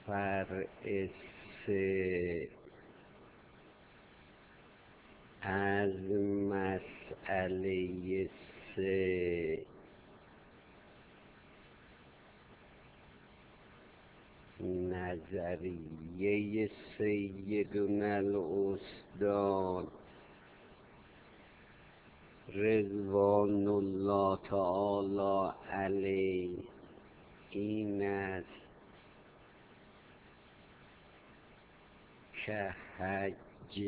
فرع سه از مسئله سه نظریه سیدنا الاستاد رضوان الله تعالی علیه این است که حج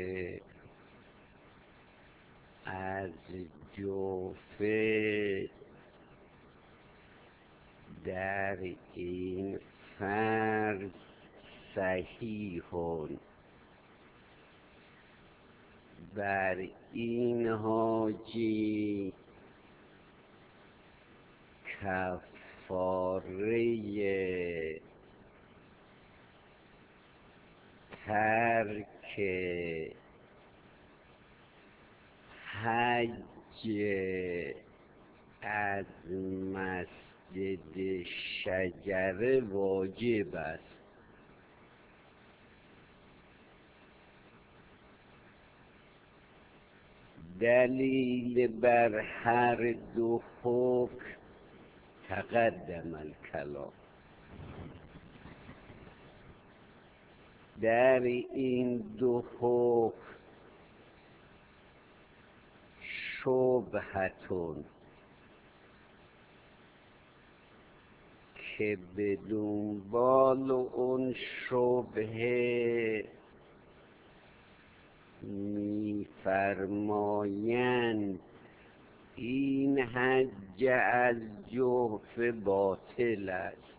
از جوفه در این فرض صحیحون بر این حاجی کفاره ترک حج از مسجد شجره واجب است. دلیل بر هر دو حکم تقدم الکلام. در این دو حکم شبهتون که به دنبال اون شبهه می‌فرمایند این حج از جوفه باطل است.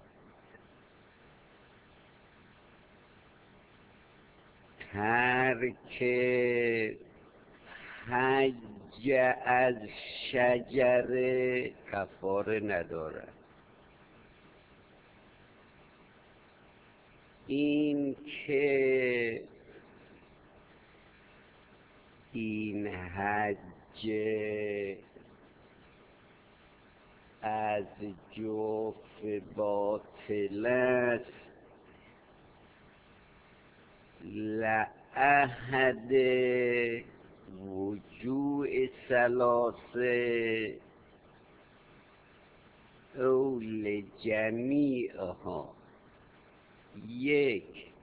ترک حج از شجره کفاره ندارد. این که این حج از جوف باطل است لأحد وجوه ثلاثه او لجمیعها. یک،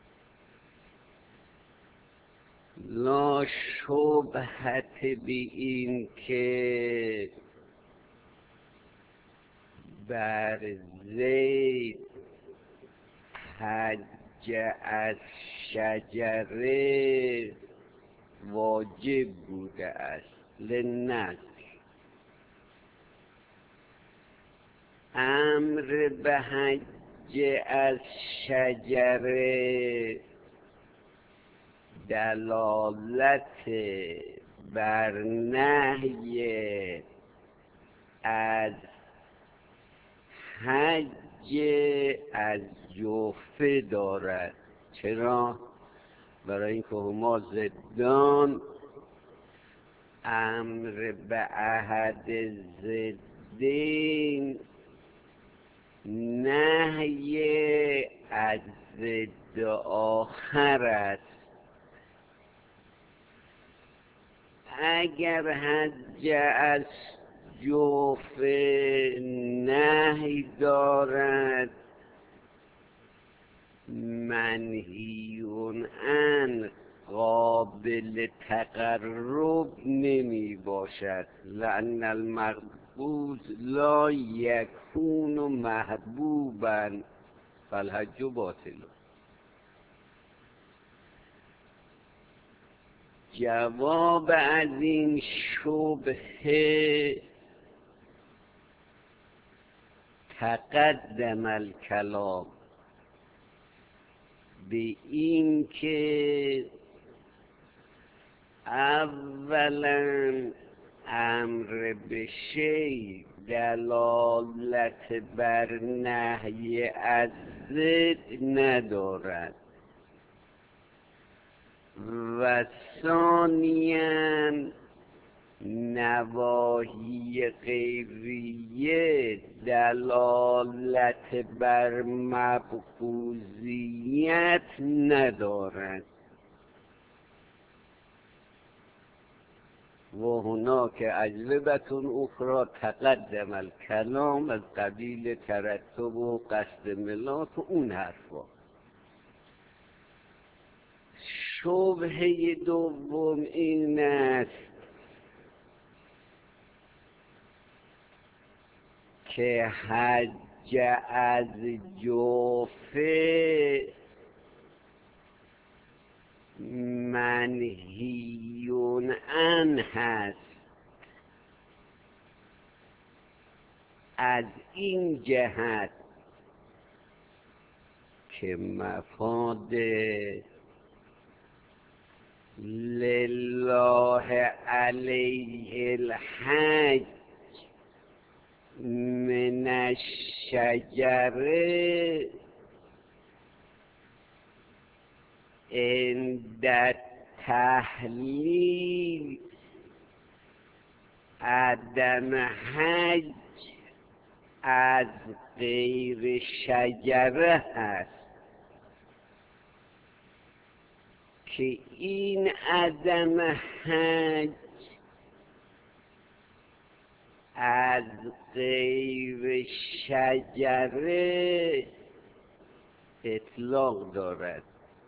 لا شبهت به این که بر زید حج از شجره واجب بوده است للنص. امر به حج از شجره دلالت بر نهی از حج از جوفه دارد. چرا؟ برای اینکه هما ضدان. امر به احد ضدین نهی از ضد آخر است. اگر حج از جوفه نهی دارد منهیون عن قابل تقرب نمی باشد. لأن المقبوض لا یکون محبوبا فالحج باطل. جواب از این شبهه تقدم الکلام به این که اولا امر به شیء دلالت بر نهی از ضد ندارد و ثانیاً نواحی غیریه دلالت بر مبغوضیت ندارند و هناك اجوبة اخرى تقدم الکلام از قبیل ترتب و قصد ملاک و اون حرفا. شبهه دوم این است که حج از جوفه منهیون عنه هست، از این جهت که مفاد لله علیه الحج من الشجره عند تحلیل عدم حج از غیر شجره هست که این عدم حج از غیر شجره اطلاق دارد.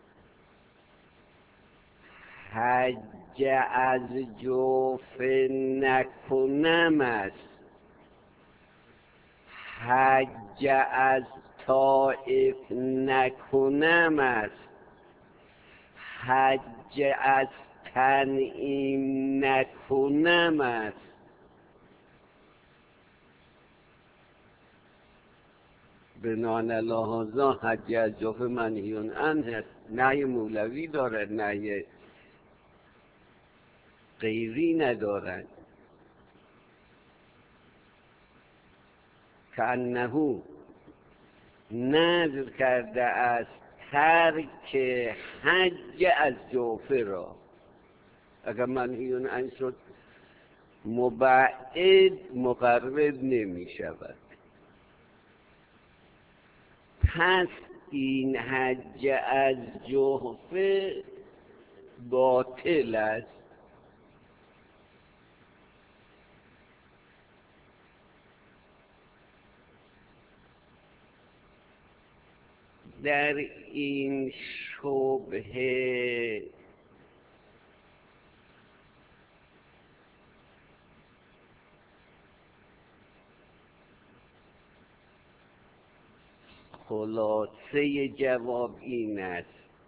حج از جوف نکنم است، حج از طائف نکنم است، حج از تنعیم نکنم است. بنان لحاظا حج از جوف منهیون عنه است، نهی مولوی دارد، نهی غیری ندارد. که انه نذر کرده است ترک حج از جوفه را. اگر منهیون عنه شد مبعد مقرب نمی شود. پس این حج از جوفه باطل است. در این شبهه خلاصه جواب این است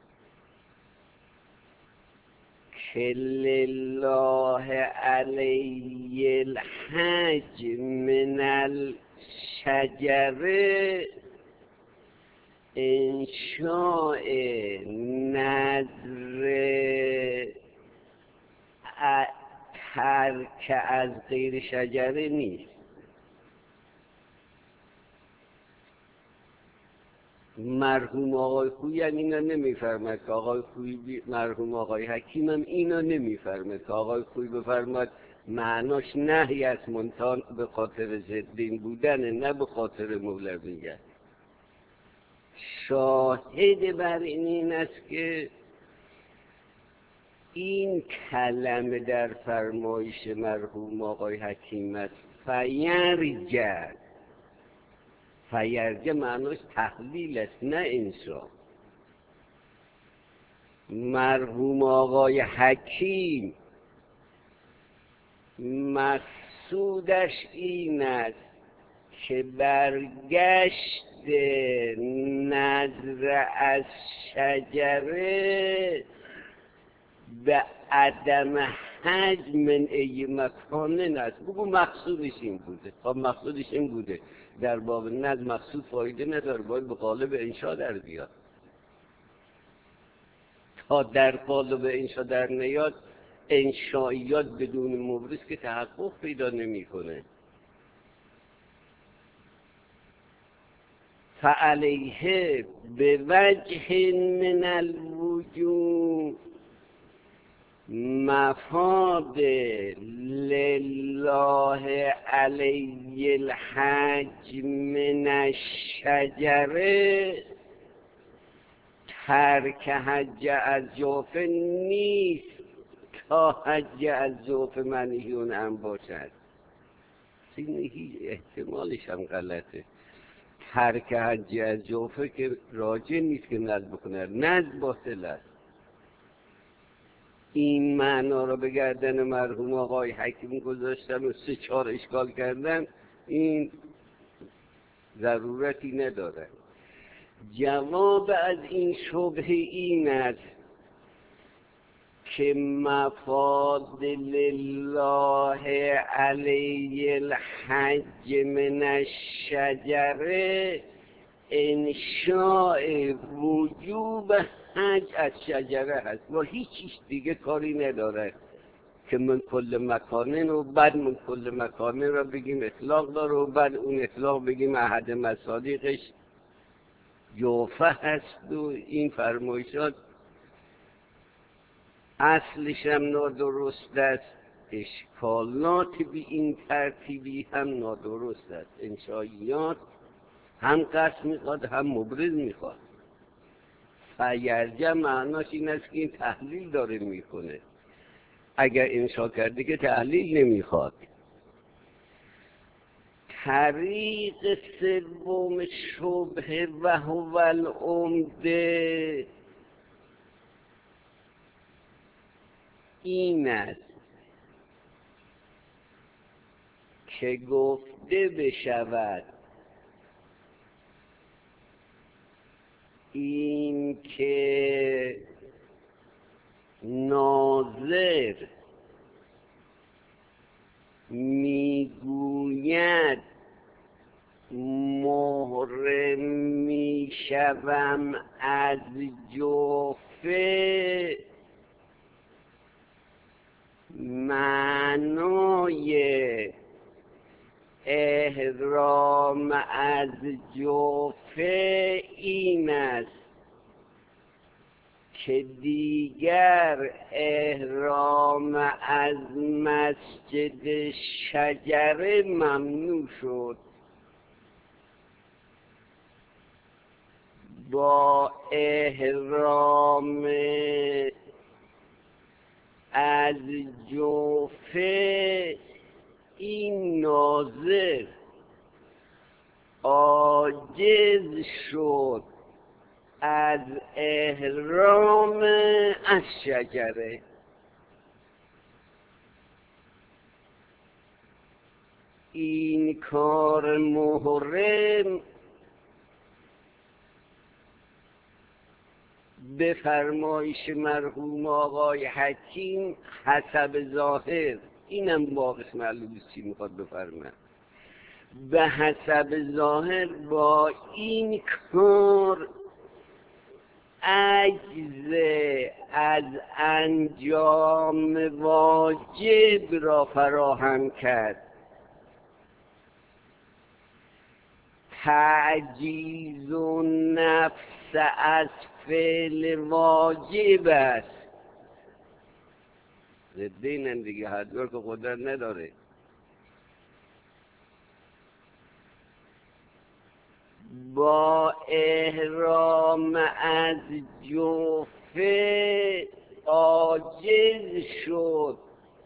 که لله علیه الحج من الشجره انشاء نذر ترک از غیر شجره نیست. مرحوم آقای خویی هم اینا نمیفرمد که آقای خویی، مرحوم آقای حکیم هم اینا نمیفرمد که آقای خویی بفرماد معناش نهی از منتان به خاطر ضدین بودن، نه به خاطر مولویت. شاهد بر این است که این کلمه در فرمایش مرحوم آقای حکیم است فیرجه. فیرجه معناش تحلیل است نه انشاء. مرحوم آقای حکیم مقصودش این است که برگشت نذر از شجره به عدم حج من ای مکانه است. بگو مقصودش این بوده. خب مقصودش این بوده در باب نذر مقصود فایده نداره، باید به قالب انشاء در بیاد. تا در قالب انشاء در نیاد انشائیات بدون مبرز که تحقق پیدا نمی‌کنه. فعلیه به وجه من الوجوه، مفاد لله علی الحج من الشجره ترک حج از جوفه نیست تا حج از جوفه منهیون هم باشد. این هیچ احتمالش هم غلطه. ترک حج از جوفه که راجع نیست که نزد بکنه، نزد باطل است. این معنا رو به گردن مرحوم آقای حکیم گذاشتن و 3-4 اشکال کردن، این ضرورتی نداره. جواب از این شبهه این است که مفاد لله علی الحج من الشجره انشاء وجوب حج از شجره هست و هیچ دیگه کاری نداره که من کل مکانه و بعد من کل مکانه را بگیم اطلاق داره و بعد اون اطلاق بگیم احد مصادیقش جوفه هست و این فرمایشات اصلش هم نادرست است، اشکالات بی این ترتیبی هم نادرست است. انشائیات هم قصد میخواد هم مبرز میخواد. فیرجه معناش این است که این تحلیل داره میکنه، اگر انشا کرده که تحلیل نمیخواد. طریق سوم شبهه و هو العمده این است که گفته بشود این که ناظر میگوید محرم میشوم از جوفه، معنای احرام از جوفه این است که دیگر احرام از مسجد شجره ممنوع شد. با احرام از جوفه این ناظر عاجز شد از احرام از شجره. این کار محرم به فرمایش مرحوم آقای حکیم حسب ظاهر، اینم واقعش معلوم چی میخواد بفرمه، به حسب ظاهر با این کار عجز از انجام واجب را فراهم کرد. تعجیز و نفس از فعل واجب است. ضد اینن دیگه، حدور که قدرت نداره. با احرام از جوفه عاجز شد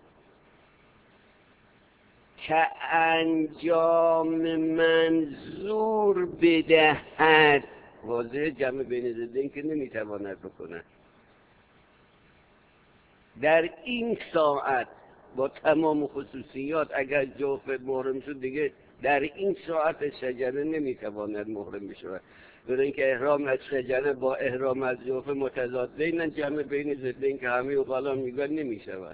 که انجام منظور بدهد. واضح جمع بین ضدین که نمیتواند بکنه. در این ساعت با تمام خصوصیات اگر جوفه محرم شد دیگه در این ساعت شجره نمیتواند محرم بشود، برای اینکه احرام از شجره با احرام از جوفه متضادین، جمع بین ضدین که همه اقلا میگن نمیشود.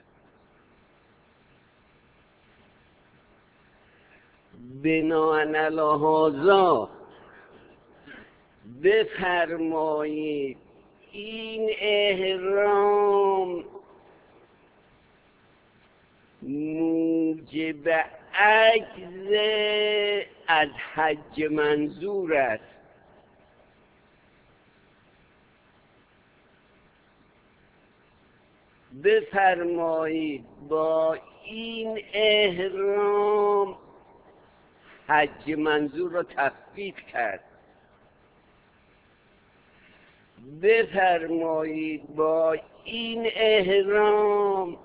بناءً علی هذا بفرمایید این احرام موجب عجز از حج منظور است. بفرمایید با این احرام حج منظور را تثبیت کرد. بفرمایید با این احرام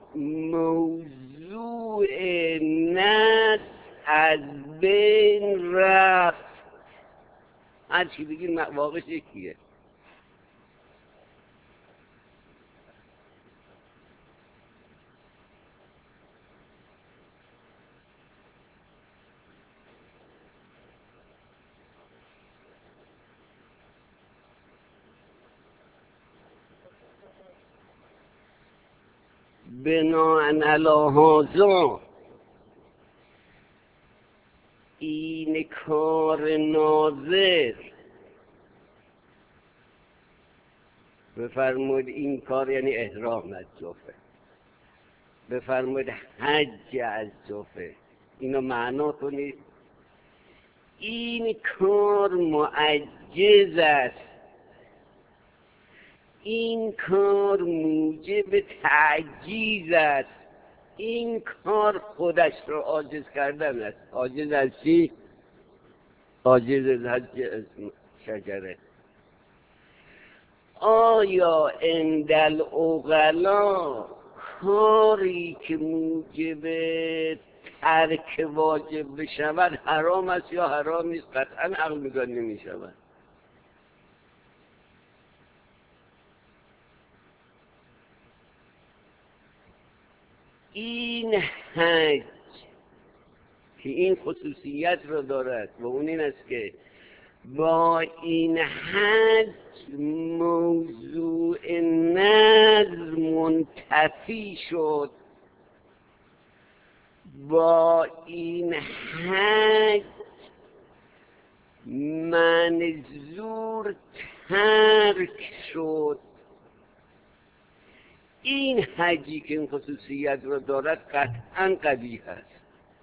موضوع نس از بین رفت. هر چی بگید واقعش یکیه. بناءً علی هذا این کار ناظر، بفرمود این کار یعنی احرام از جوفه، بفرمود حج از جوفه، اینو معنا کنید. این کار معجز است، این کار موجب تعجیز است، این کار خودش رو عاجز کردن است. عاجز از چی؟ عاجز از حج از شجره. آیا اندل اغلا کاری که موجب ترک واجب بشود حرام است یا حرام نیست؟ قطعا عقل میگن نمی شود. این حج که این خصوصیت را دارد و اون این است که با این حج موضوع نظر منتفی شد، با این حج منظور ترک شد. این حجی که این خصوصیت را دارد قطعا قبیح است.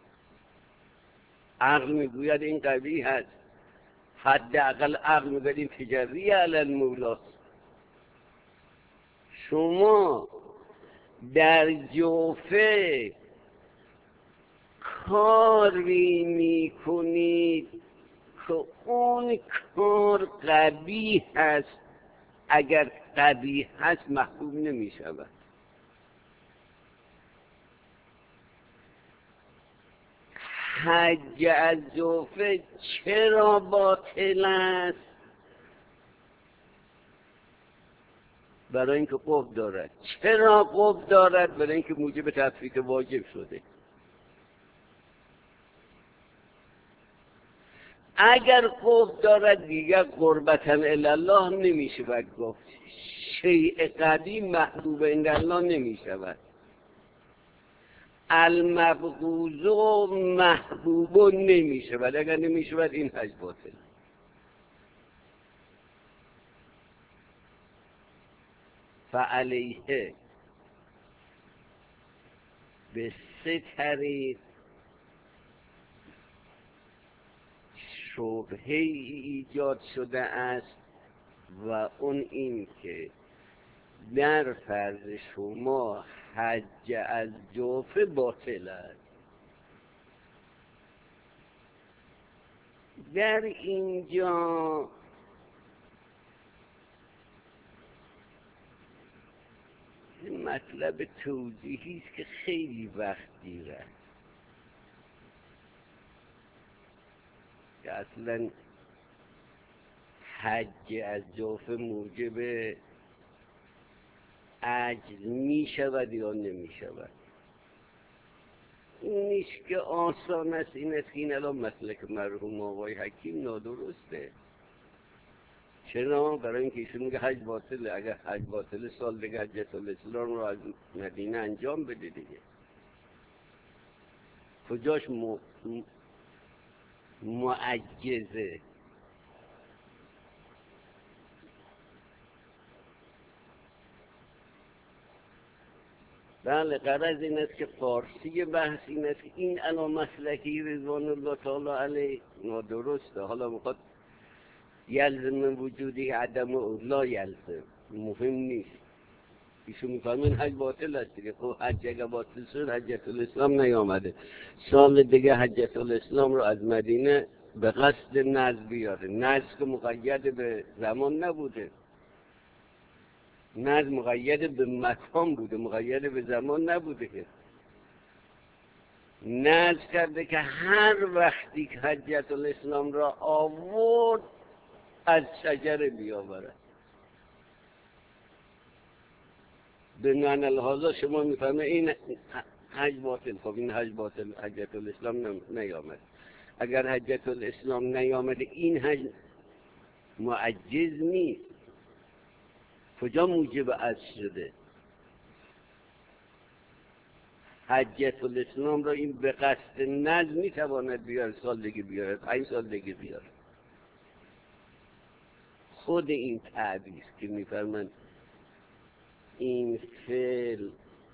عقل میگوید این قبیح است، حداقل عقل میگوید این تجری علی المولاست. شما در جوفه کاری میکنید که اون کار قبیح است، اگر قبیح هست محبوب نمی شود. حج از جوفه چرا باطل است؟ برای اینکه قبح دارد. چرا قبح دارد؟ برای اینکه موجب تفریق واجب شده. اگر قبح دارد دیگر قربتاً الله نمی شود گفت. شیء قبیح محبوب عند الله نمی شود. المبغوض محبوب نمی شود. اگر نمی شود این حج باطل. فعلیه به 3 طریق شبهه ایجاد شده است و اون این که در فرض شما حج از جوفه باطل است. در اینجا مطلب توضیحی است که خیلی وقت گیرد که اصلا حج از جوفه موجب عجز می شود یا نمی شود. این نیست که آسان است. این است که این الان مسلک مرحوم آقای حکیم نادرسته. چرا؟ برای اینکه ایشون میگه حج باطله. اگر حج باطله سال دیگه حجت الاسلام رو از مدینه انجام بده دیگه. کجاش معجزه؟ بله، غرض این است که فارسی بحث این است که این الان مسلکی رضوان الله تعالی علیه نادرسته. حالا میخواد یلزم وجودی عدم او لا یلزم، مهم نیست. ایشون میفرمین حج باطل است دیگه. خب حج اگه باطل شد حجت الاسلام نیامده. سال دیگه حجت الاسلام رو از مدینه به قصد نجد بیاره. نجد که مقید به زمان نبوده، نجد مقید به مکان بوده، مقید به زمان نبوده که. نجد کرده که هر وقتی که حجت الاسلام را آورد از شجره بیاورد. به معنی لحاظا شما میفهمه این حج باطل. خب این حج باطل، حجت الاسلام نیامد. اگر حجت الاسلام نیامد این حج معجز نیست. کجا موجب عجز شده؟ حجت الاسلام را این به قصد نجد میتواند بیاره، سال دیگه بیاره، 5 سال دیگه بیاره. خود این تعبیر که میفرمند این فعل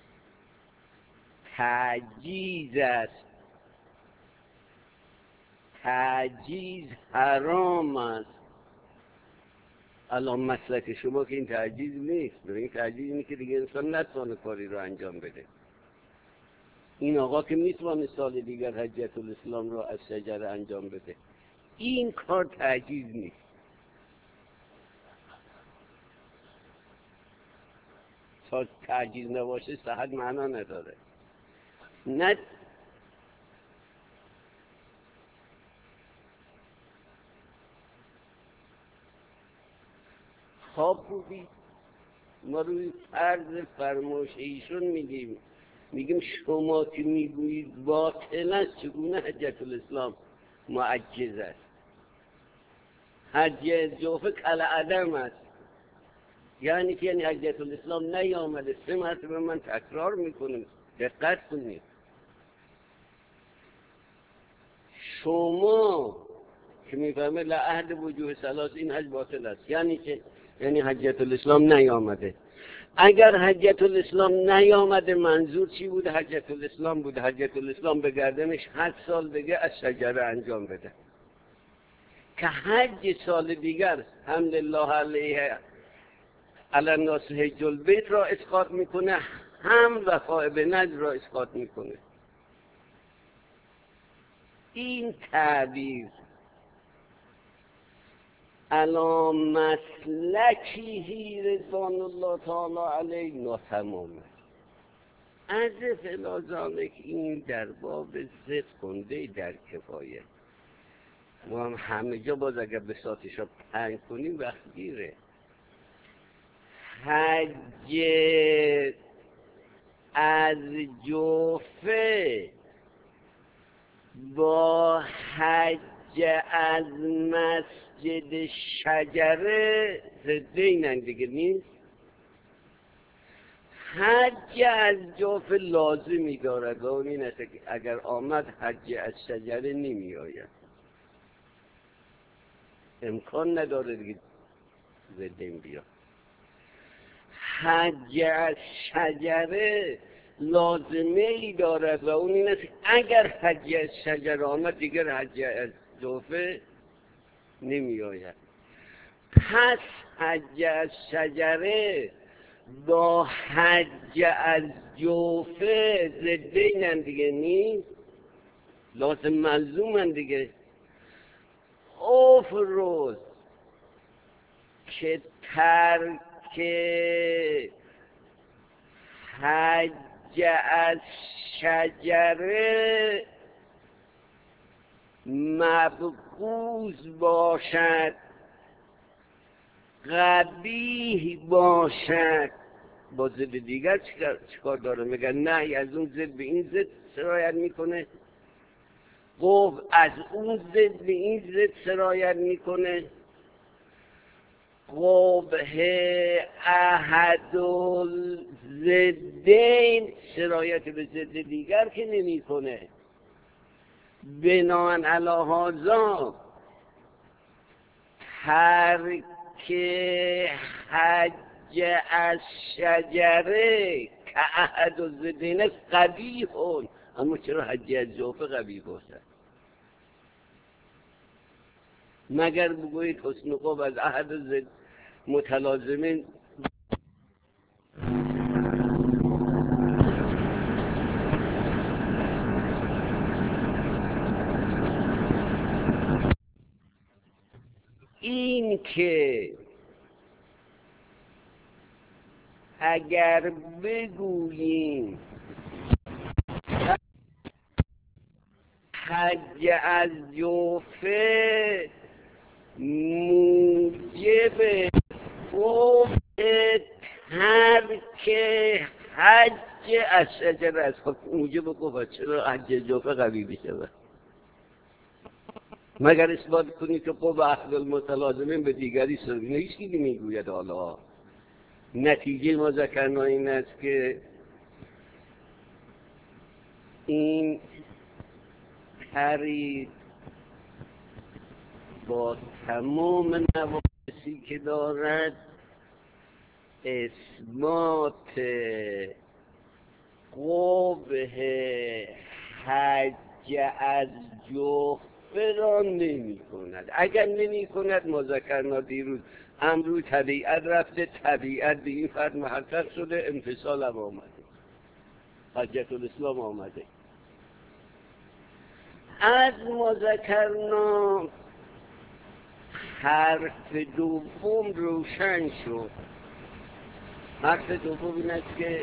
تعجیز است، تعجیز حرام است. الان مسلک شما که این تعجیز نیست، این تعجیز اینه که دیگه انسان نتوانه کاری رو انجام بده. این آقا که میتوانه سال دیگر حجت الاسلام رو از شجره انجام بده. این کار تعجیز نیست. تا تعجیز نباشه صحت معنا نداره. نه خواب بودی ما روی فرض فرمایش ایشون میگیم شما که میگویید باطل است، چگونه حجت الاسلام معجز است؟ حج جوفه کل عدم است. یعنی که حجت الاسلام نیامده. 3 مرتبه من تکرار میکنم، دقت کنید. شما که میفهمه لعهد وجوه ثلاث این حج باطل است، یعنی که یعنی حجت الاسلام نیامده. اگر حجت الاسلام نیامده منظور چی بود؟ حجت الاسلام بود. حجت الاسلام به گردنش 8 سال دیگه از شجره انجام بده که حج سال دیگر الحمدلله علیه علی الناس حج البیت را اسقاط میکنه، هم وفاء به نذر را اسقاط میکنه. این تعبیر علا مسلکیه رضوان الله تعالی علیه ناتمامه. از فلازانه که این در باب ضد کنده در کفایه. ما هم همه جا باز اگر بساطش را پنگ کنیم وقت گیره. حج از جوفه با حج از مسجد شجره ضدینن دیگه نیست. حج از جوفه لازمی دارد و اون این است که اگر آمد حج از شجره نمی آید. امکان نداره دیگه ضدین بیاد. حج از شجره لازمه ای دارد و اون این است اگر حج از شجره آمد دیگر حج از جوفه نمی آید. پس حج از شجره با حج از جوفه ضدینن دیگه نیست، لازم ملزومن دیگه. افروز که ترک حج از شجره مبغوض باشد، قبیح باشد، با ضد دیگر چیکار داره؟ میگن نه از اون ضد به این ضد سرایت میکنه، قبح از اون ضد به این ضد سرایت میکنه، قبح احد الضدین سرایت به ضد دیگر که نمیکنه. بناء علی هذا ترک حج از شجره که احد الضدین قبیح، اما چرا حج از جوفه قبیح باشد؟ مگر بگویید حسن قبح از احد الضد متلازمین که اگر بگوییم حج از جوفه موجب قبح ترک حج از شجر است، خب موجب قبح چرا حج جوفه قوی بشه؟ مگر اثبات کنی که قبح احد المتلازمین به دیگری سبیل نیست که میگوید. حالا نتیجه ما ذکرنا این است که این طریق با تمام نواقصی که دارد اثبات قبح حج از جوفه را نمی کند. اگر نمی کند ما ذکرنا دیروز امرو طبیعت رفته، طبیعت به این فرد محقق شده، انفصال هم آمده، حجت الاسلام آمده. از ما ذکرنا حرف دوم روشن شد. حرف دوم این است که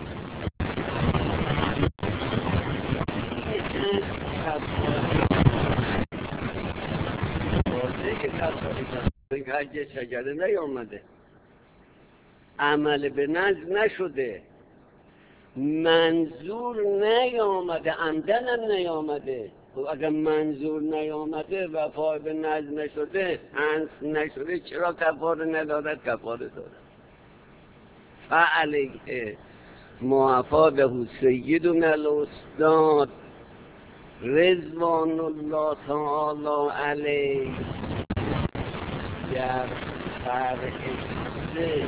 این حج شجره نیامده، عمل به نزد نشده، منظور نیامده، عمدن هم نیامده. اگر منظور نیامده و وفا به نزد نشده، انس نشده، چرا کفاره ندارد؟ کفاره دارد. فعلیه ما افاده سیدنا الاستاد رضوان الله تعالی علیه در فرحسته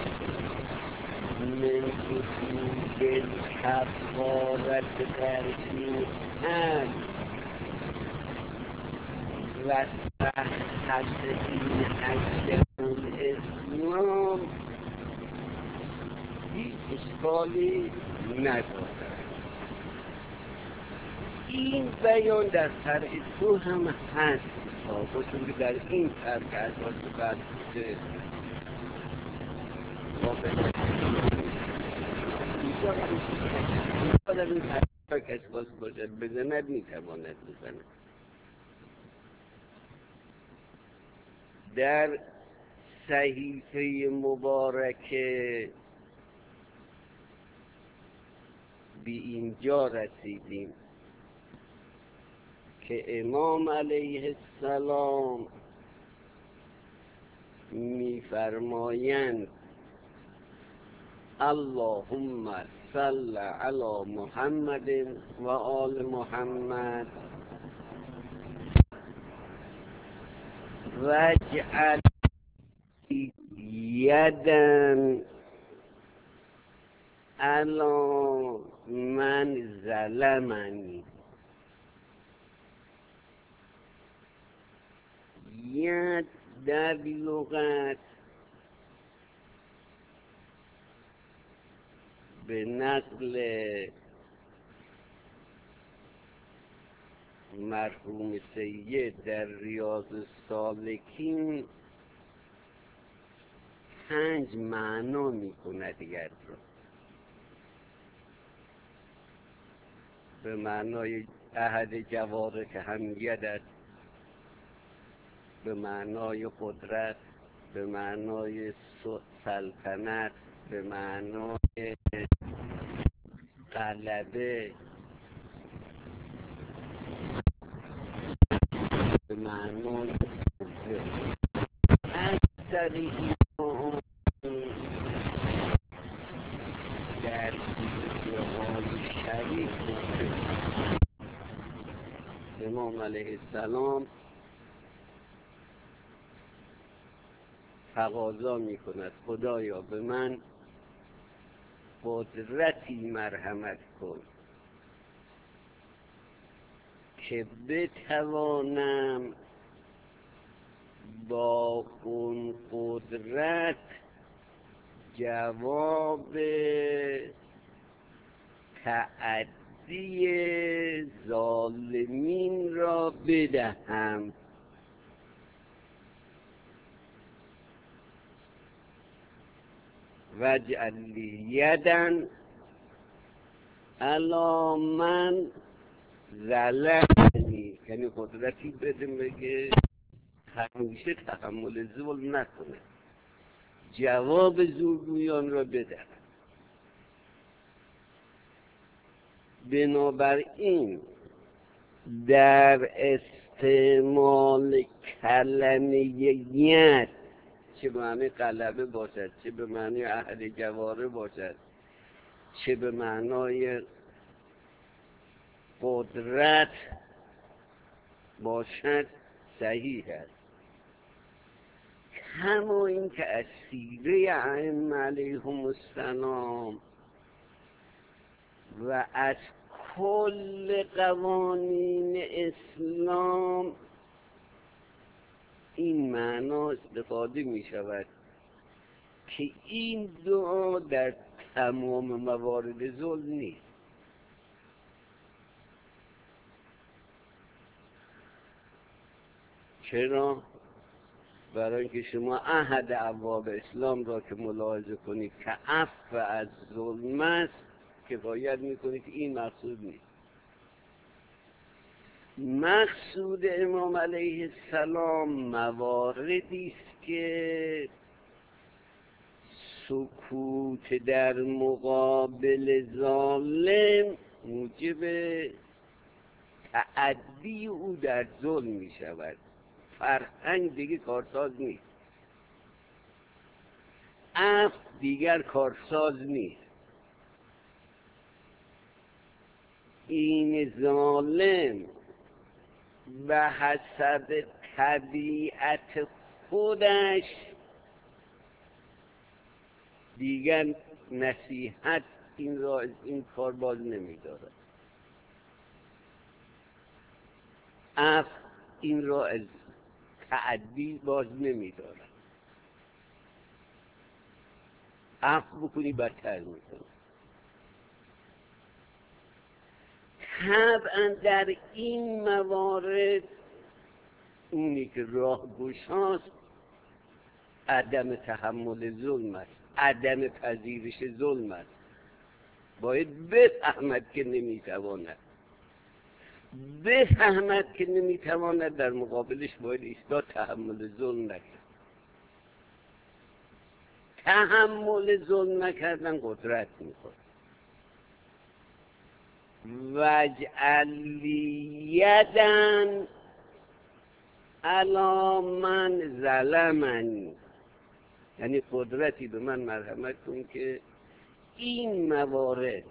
من وجود کفارت در این حد و صحت این حج الاسلام هیچ اشکالی ندارد. این بیان در فرع دو هم هست، خصوصی که در این فرق اساس بعد بوده در این فرق اساس باشه بزند میتواند بزند. در صحیفه مبارکه به اینجا رسیدیم که امام علیه السلام می‌فرمایند اللهم صل علی محمد و آل محمد واجعل یدن علی من ظلمنی. ید در لغت به نقل مرحوم سید در ریاض السالکین 5 معنا می کند ید را. به معنای احد جواره که هم ید است، به معنای قدرت، به معنای سلطنت، به معنای غلبه، به معنای از طریق در دیوهای شریف امام علیه السلام تقاضا می کند خدایا به من قدرتی مرحمت کن که بتوانم با اون قدرت جواب تعدی ظالمین را بدهم. وجعل لی یدن علی من ظلمنی، یعنی قدرتی بده بگه همیشه تحمل ظلم نکنه، جواب زورگویان را بده. بنابراین در استعمال کلمه ید، چه به معنی غلبه باشد، چه به معنی اهل جواره باشد، چه به معنای قدرت باشد، صحیح است. کما این که از سیره ائمه علیهم السلام و از کل قوانین اسلام این معنا استفاده می شود که این دعا در تمام موارد ظلم نیست. چرا؟ برای اینکه شما احد ابواب اسلام را که ملاحظه کنید که عفو از ظلم است کفایت میکنید، این مقصود نیست. مقصود امام علیه السلام مواردی است که سکوت در مقابل ظالم موجب تعدی او در ظلم می شود. فرهنگ دیگه کارساز نیست، عفو دیگر کارساز نیست. این ظالم به حسب طبیعت خودش دیگر نصیحت این کار باز نمی‌دارد، عفو این را از تعدی باز نمی‌دارد. عفو بکنی بدتر می‌کنی. طبعا در این موارد اونی که راه گشاست عدم تحمل ظلم است، عدم پذیرش ظلم است. باید بفهمد که نمیتواند، بفهمد که نمیتواند، در مقابلش باید ایستاد، تحمل ظلم نکرد. تحمل ظلم نکردن قدرت میخواد. وجعل لی یدن علی من ظلمنی، یعنی قدرتی به من مرحمت کن که این موارد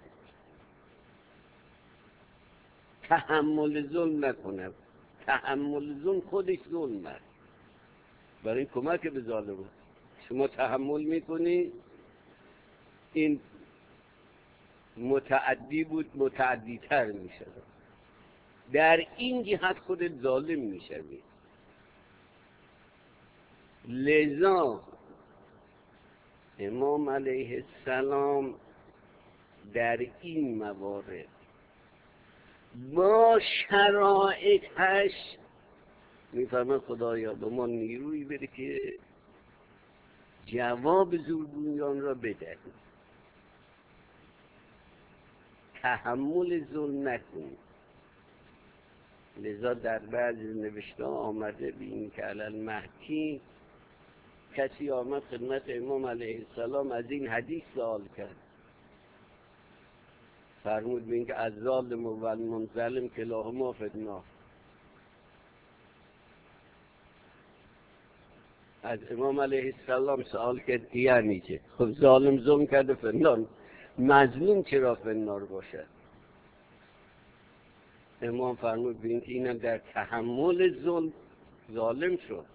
تحمل ظلم نکنم. تحمل ظلم خودش ظلم است، برای کمک به ظالم. شما تحمل میکنی، این متعدی بود، متعدی تر میشه، در این جهت خودت ظالم میشوی. لذا امام علیه السلام در این موارد با شرایطش میفرماید خدایا به ما نیروی بده که جواب زورگویان را بده، تحمل ظلم نکنید. لذا در بعضی نوشته آمده بین که علل محکی کسی آمد خدمت امام علیه السلام از این حدیث سوال کرد، فرمود بین که از ظالم و المنظلم کلاهما فی النار. از امام علیه السلام سوال کرد یعنی چه؟ خب ظالم ظلم کرده فی النار، مظلوم چرا فی النار باشد؟ امام فرمود بین که اینم در تحمل ظلم ظالم شد،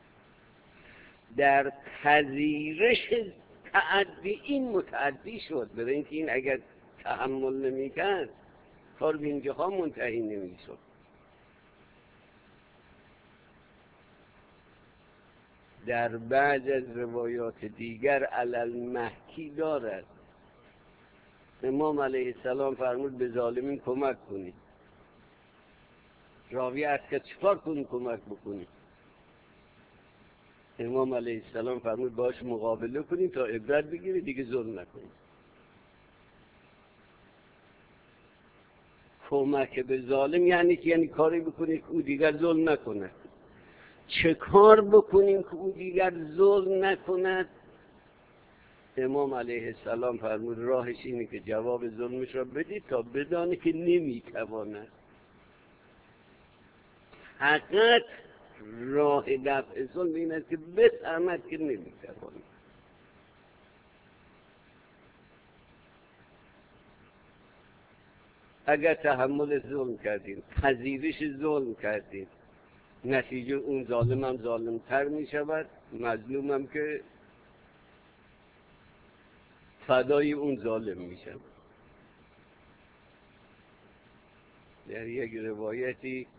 در پذیرش تعدی این متعدی شد. برای اینکه این اگر تحمل نمی‌کرد کار به اینجاها منتهی نمی‌شد. در بعض از روایات دیگر علل محکی دارد امام علیه السلام فرمود به ظالمین کمک کنید. راوی از که چکار کنی کمک بکنی؟ امام علیه السلام فرمود باش مقابله کنید تا عبرت بگیرید، دیگه ظلم نکنید. کمک به ظالم یعنی کاری بکنید که او دیگر ظلم نکند. چه کار بکنیم که او دیگر ظلم نکند؟ امام علیه السلام فرمود راهش اینه که جواب ظلمش را بدید تا بدانه که نمیتواند. حقیقت راه دفع ظلم این است که بفهمد که نمیتواند. اگر تحمل ظلم کردیم، پذیرش ظلم کردیم، نتیجه اون ظالم هم ظالمتر می شود، مظلوم هم که فدای اون ظالم می شود. در یک روایتی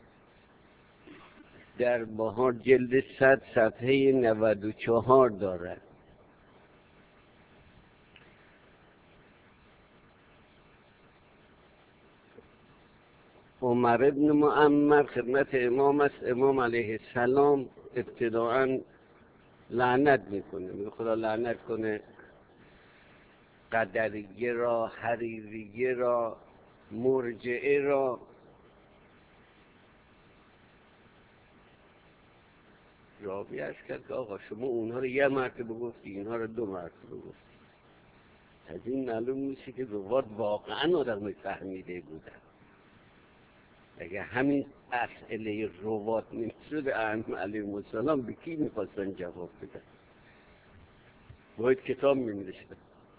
در بهار جلد 100 صفحه 94 دارد. عمر ابن معمر خدمت امام است. امام علیه السلام ابتداعا لعنت میکنه، میگه خدا لعنت کنه قدریه را، حریریه را، مرجعه را. راوی عرض کرد که آقا شما اونها رو یه مرتبه گفتی، اینها رو 2 مرتبه گفتی. از این معلوم میشه که روات واقعا آدم فهمیده بودن. اگه همین اسئله روات نمیشد ائمه علیهم السلام به کی میخواستن جواب بدن؟ باید کتاب می‌نوشتن.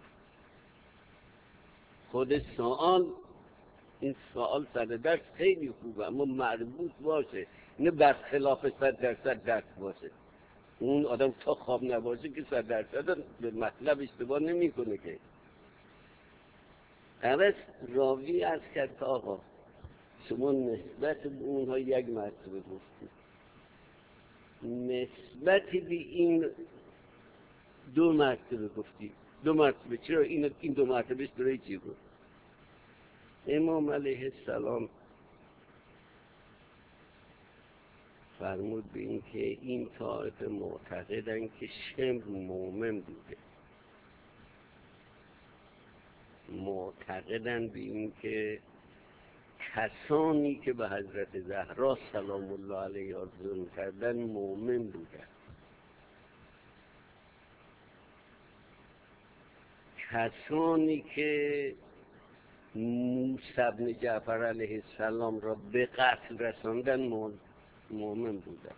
خود این سوال سر درس خیلی خوبه، اما مربوط باشه، نه برخلاف 100% درس باشه. اون آدم تا خواب نباشه که 100% به مطلب اشتباه نمیکنه که. اوست راوی از کرد آقا شما نسبت به اونها 1 مرتبه گفتید، نسبت به این 2 مرتبه گفتید. 2 مرتبه چرا این 2 مرتبه برای چی بود؟ امام علیه السلام فرمود به این که این طائفه معتقدن که شمر مومن بوده، معتقدن به این که کسانی که به حضرت زهرا سلام الله علیها ظلم کردن مومن بودن، کسانی که موسی بن جعفر علیه السلام را به قتل رساندن مومن بودن.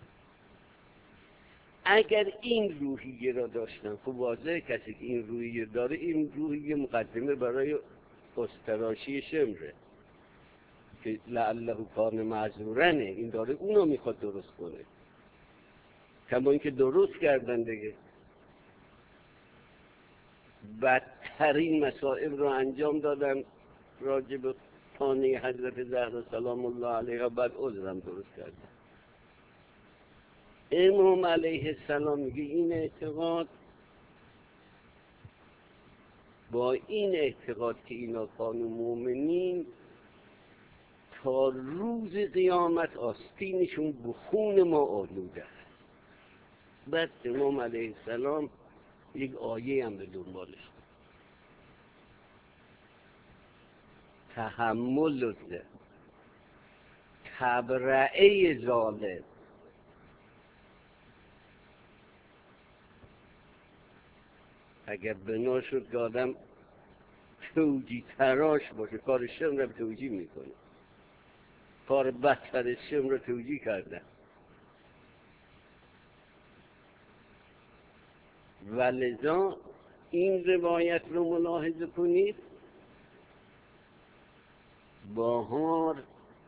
اگر این روحیه را داشتن، خب واضحه کسی که این روحیه داره، این روحیه مقدمه برای استراشی شمره که لعله کان معذورنه، این داره اونو میخواد درست کنه، کما اینکه درست کردن دیگه. بدترین مصائب را انجام دادن راجع به خانه حضرت زهرا سلام الله علیها، بعد عذرم درست کردن. امام علیه السلام میگه این اعتقاد، با این اعتقاد که اینا کانوا مؤمنین، تا روز قیامت آستینشون به خون ما آلوده است. بعد امام علیه السلام یک آیه هم به دنبالش داره، تحمل ده تبرعه ظالم. اگر بنا شد که آدم توجی تراش باشه، کار شم را توجی میکنه، کار بدتر شم را توجی کردن. ولذا این روایت رو ملاحظه کنید، بهار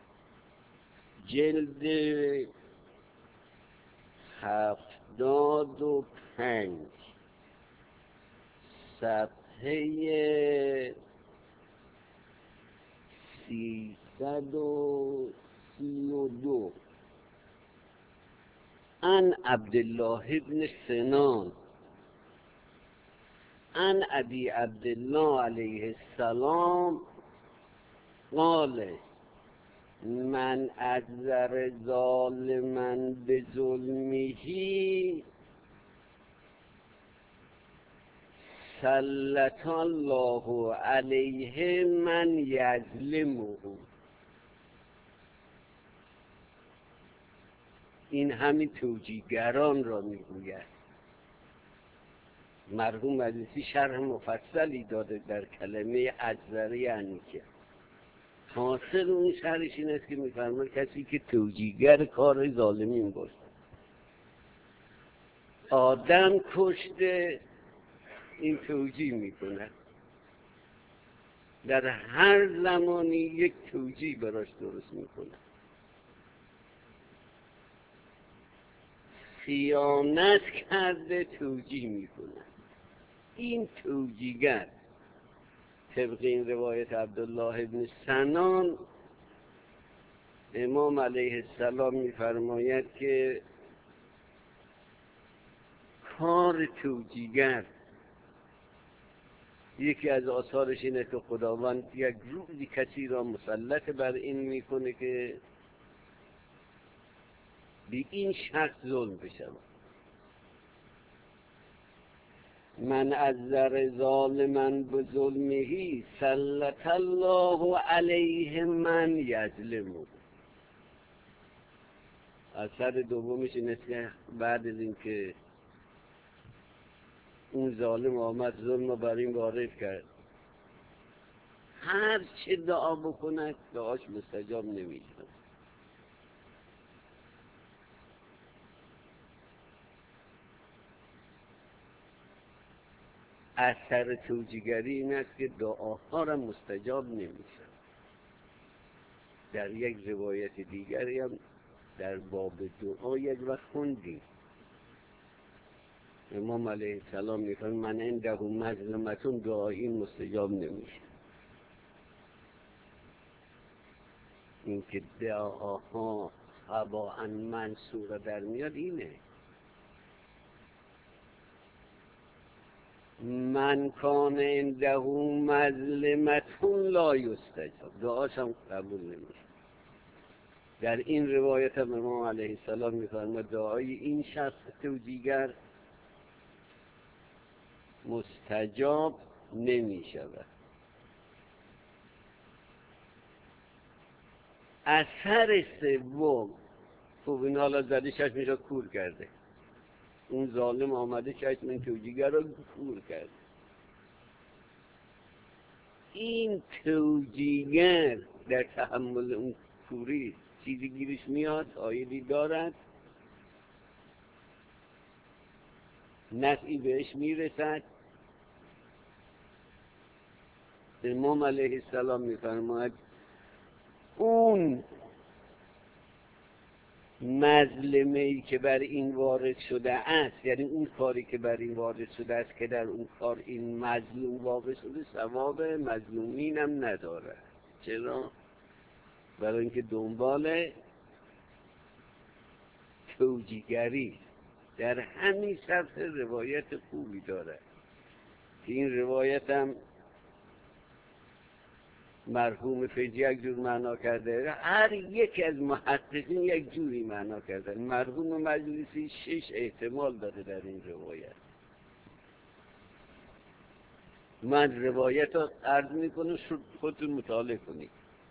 جلد 75 صفحه 332 عن عبدالله بن سنان عن ابی عبدالله علیه السلام قال من عذر ظالما بظلمه سلط الله علیه من یظلمه. این همین توجیهگران را میگوید. مرحوم مجلسی شرح مفصلی داده در کلمه اجزره یعنی که حاصل اون شرحش این است که میفرماید کسی که توجیهگر کار ظالمین باشه، آدم کشته، این توجیه میکنه، در هر زمانی یک توجیه براش درست میکنه. خیانت کرده توجیه میکنه. این توجیهگر طبق این روایت عبدالله ابن سنان، امام علیه السلام میفرماید که کار توجیهگر یکی از آثارش اینه که خداوند یک روزی کسی را مسلط بر این میکنه که به این شخص ظلم بشود. من از ذر ظالما به ظلمهی سلط الله علیه من یظلمه. اثر دومش این است که بعد از این که اون ظالم آمد ظلم رو بر این وارد کرد، هر چه دعا بکند دعاش مستجاب نمیشه. اثر توجیهگری این است که دعاها را مستجاب نمیشه. در یک روایت دیگری هم در باب دعا یک وقت خوندیم امام علیه السلام میفرماید من عنده مظلمتون دعایی مستجاب نمیشه. این که دعاها هباء منصورا در میاد اینه. من کان عنده مظلمتون لا یستجاب، دعاش هم قبول نمیشه. در این روایت هم امام علیه السلام میفرماید دعای این شخص توجیهگر مستجاب نمی شود. اثر سوم، خب این حالا زده چشمش را کور کرده، اون ظالم آمده چشم این توجیهگر را کور کرده. این توجیهگر در تحمل اون کوری چیزی گیرش میاد، عایدی دارد، نفعی بهش میرسد. امام علیه السلام میفرماید اون مظلمه‌ای که بر این وارد شده است، یعنی اون کاری که بر این وارد شده است که در اون کار این مظلوم واقع شده، ثواب مظلومین هم نداره. چرا؟ برای اینکه دنبال توجیهگری در همین سطح روایت خوبی داره که این روایت هم مرحوم فیضی یک جور معنا کرده، هر یک از محققین یک جوری معنا کردن. مرحوم مجلسی 6 احتمال داده در این روایت. من روایت رو عرض میکنم خودتون مطالعه کنید.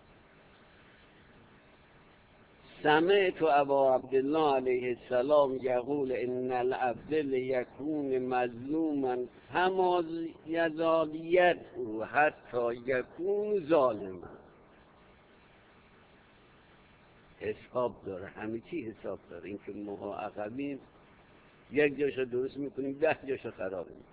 سمعت ابا عبدالله علیه السلام یقول ان العبد لیکون مظلوما فما یزالیت او حتی یکون ظالما. حساب داره، همه چی حساب داره. این که ما عقبیم یک جاشو درست میکنیم 10 جاشو خراب میکنیم.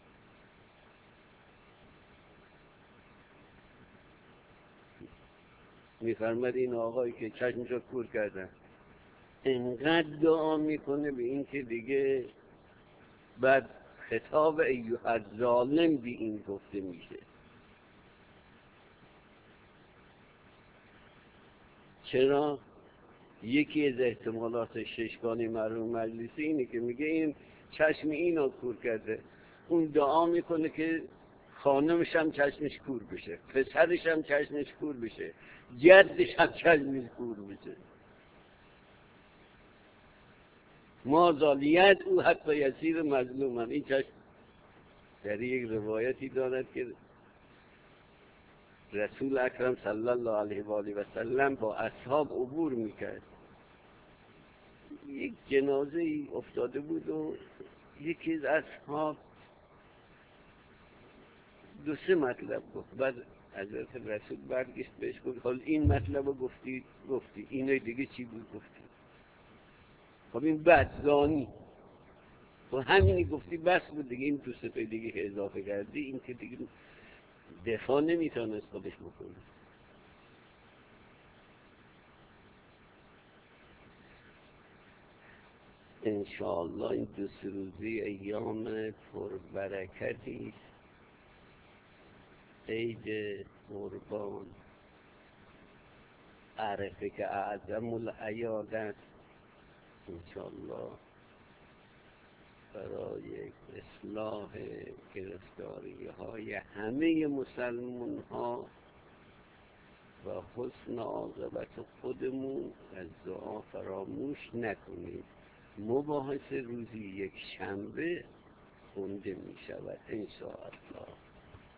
میفرماد این آقایی که چشمشو کور کردن انقدر دعا میکنه به این که دیگه بعد خطاب ایها الظالم به این گفته میشه. چرا؟ یکی از احتمالات ششگانی مرحوم مجلسی اینه که میگه این چشم اینو کور کرده، اون دعا میکنه که خانمش هم چشمش کور بشه، پسرش هم چشمش کور بشه، جدش هم چشمش کور بشه. ما ظالیت او حتی یسیر مظلومن. این چشم در یک روایتی دارد که رسول اکرم صلی الله علیه و آله و سلم با اصحاب عبور میکرد. یک جنازه ای افتاده بود و یکی از اصحاب 2-3 مطلب گفت. بعد حضرت رسول برگشت بهش گفت حال این مطلب رو گفتی اینای دیگه چی بود گفتی؟ خب این بدزانی و همینی گفتی بس بود دیگه. این 2-3 دیگه که اضافه کردی این که دیگه دفاع نمیتونست خودش بکنه. انشاءالله این 2-3 روزی ایام پربرکتی است. عید قربان عرفه که اعظم الاعیاد است. انشاءالله برای اصلاح گرفتاری های همه مسلمان ها و حسن عاقبت خودمون از دعا فراموش نکنید. مباحث روزی یک شنبه خونده می شود انشاءالله.